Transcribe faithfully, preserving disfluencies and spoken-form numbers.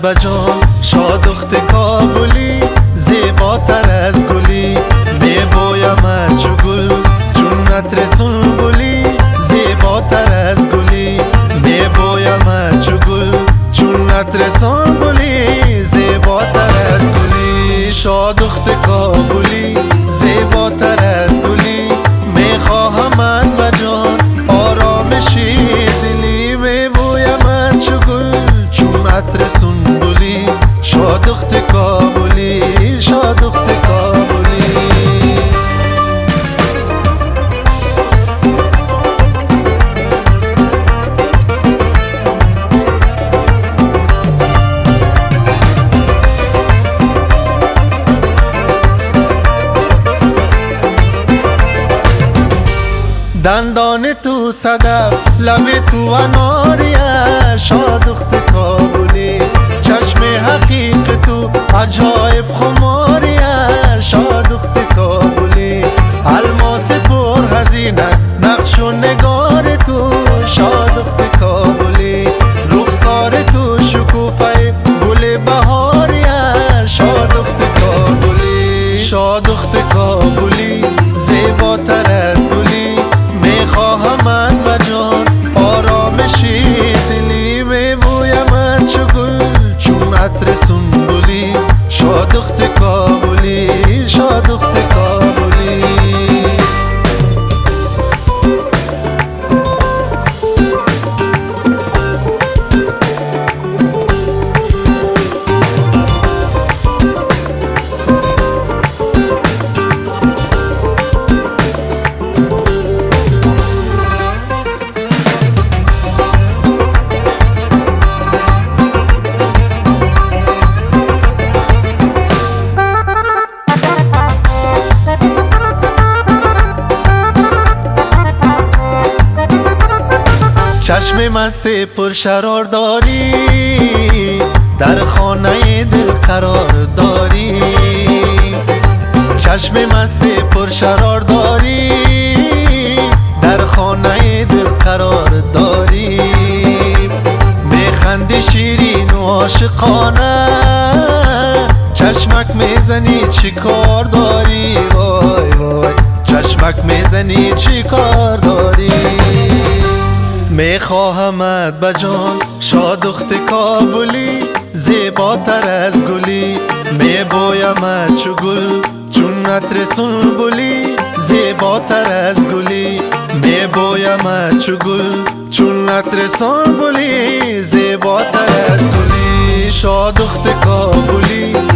بجان شادخت کابلی، زیباتر از گلی میبویمت چو گل چون عطر سنبولی، زیباتر از گلی میبویمت چو گل چون عطر سنبولی، زیباتر از گلی. شادخت کابلی زیباتر از گلی، میخواهمت بجان آرامشی دلی، میبویمت چو گل چون عطر سنبولی، شادخت کابلی، شادخت کابلی. دندان تو صدف، لب تو اناریه، شادخت کابلی. چشم حقیق تو عجایب خماریه، شادخت کابلی. الماس پر هزینه نقش و نگار تو، شادخت کابلی. رخسار تو شکوفه گل بهاریه، شادخت کابلی. شادخت کابلی زیباتر از گلی، میخواهمت بجان آرامشی دلی، میبویمت چو گل چون عطر سنبولی، شادخت کابلی، شادخت کابلی. چشم مست پر شرار داری، در خانه دل قرار داری. چشم مست پر شرار داری، در خانه دل قرار داری. میخندی شیرین و عاشقانه، چشمک میزنی چی کار داری؟ وای وای چشمک میزنی چی کار داری؟ میخواهمت بجان شادخت کابلی، زیباتر از گلی میبویمت چو گل چون عطر سنبولی، زیباتر از گلی میبویمت چو گل چون عطر سنبولی، زیباتر از گلی. شادخت کابلی